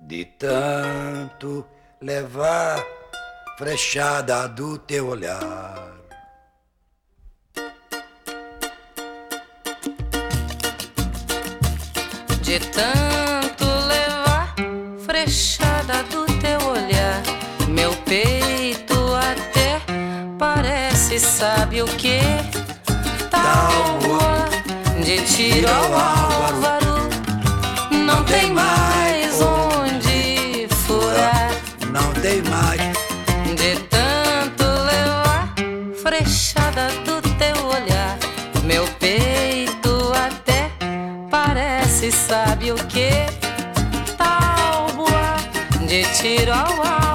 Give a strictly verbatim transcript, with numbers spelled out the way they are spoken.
De tanto levar frechada do teu olhar. De tanto levar frechada do teu olhar, meu peito até parece, sabe o que? Tábua de tiro ao álvaro, não tem mais onde furar. Não tem mais. De tanto levar frechada do teu olhar, meu peito até parece, sabe o que? Tábua de tiro ao alvo.